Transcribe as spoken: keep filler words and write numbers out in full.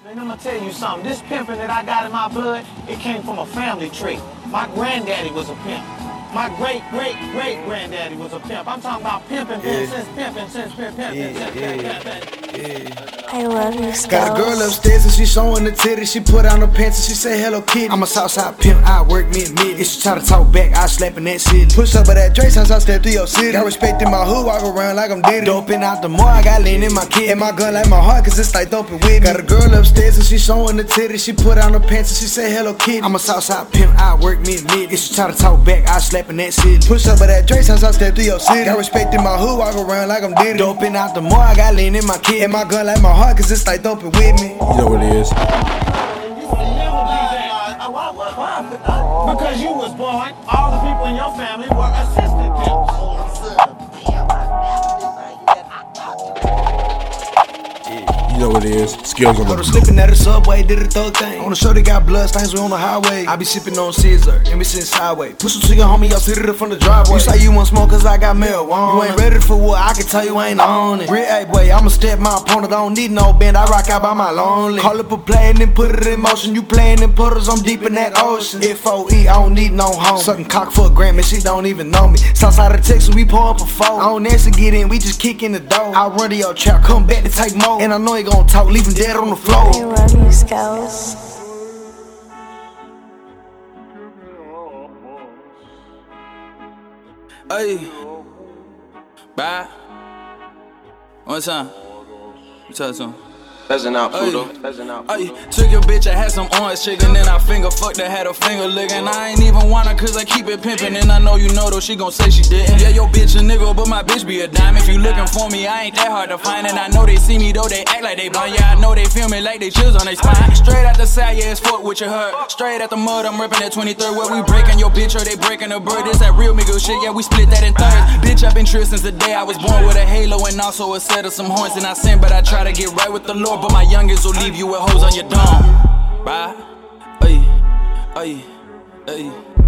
Man, I'm gonna tell you something. This pimping that I got in my blood, it came from a family trait. My granddaddy was a pimp. My great, great, great granddaddy was a pimp. I'm talking about pimping, pimping, since pimping, since pimping, pimping, since pimping. I love you, Skulls. Got a girl upstairs and she showing the titties. She put on her pants and she say hello kitty. I'm a Southside pimp, I work me and me. If she try to talk back, I slap in that city. Push up at that Drake since I stepped through your city. Got respect in my hood, walk around like I'm Diddy. Doping out the more, I got lean in my kid. And my gun like my heart, cause it's like doping with me. Got a girl upstairs and she showing the titties. She put on her pants and she say hello kitty. I'm a Southside pimp, I work me and me. If she try to talk back, I slap in that city. Push up at that Drake since I stepped through your city. Got respect in my hood, walk around like I'm Diddy. Doping out the more, I got lean in my kid. And my gun like my heart, cause it's like doping with me. You know what it is. Because you was born, all the people in your family were assistant pimps. You know what it is. Skills on the Go to slipping at the subway, did a thug thing. On the show they got blood stains, we on the highway. I be sipping on scissor, and be sitting sideways. Push some to your homie, y'all sit it up from the driveway. You say you want smoke cause I got marijuana. You ain't ready for what I can tell you ain't on it. Real hey boy, I'ma step my opponent, I don't need no bend, I rock out by my lonely. Call up a play and then put it in motion. You playing in puddles, I'm deep in that ocean. F O E, I don't need no home. Sucking cock for a gram and she don't even know me. Southside of Texas, we pour up a four. I don't ask to get in, we just kick in the door. I run to your trap, come back to take more. And I know you gon' talk, leave him dead on the floor. I love you, Skulls. Hey, bye. One time. Tell some. Peasant out, Pluto. Peasant out. Ay, took your bitch, I had some orange chicken, then I finger fucked her, had her finger licking. I ain't even want her cause I keep it pimpin', and I know you know though, she gon' say she didn't. Yeah, your bitch a nigga, but my bitch be a dime. If you looking for me, I ain't that hard to find, and I know they see me though, they act like they blind. Yeah, I know they feel me like they chills on they spine. Straight out the side, yeah, it's fuck with your hurt. Straight out the mud, I'm rippin' that twenty-third. Where we breaking your bitch or they breaking a bird. This that real nigga shit, yeah, we split that in thirds. Bitch, I've been trill since the day I was born with a halo and also a set of some horns. And I sin, but I try to get right with the Lord, but my youngest will leave you with hoes on your dome. Bye. Ay, ay, ay.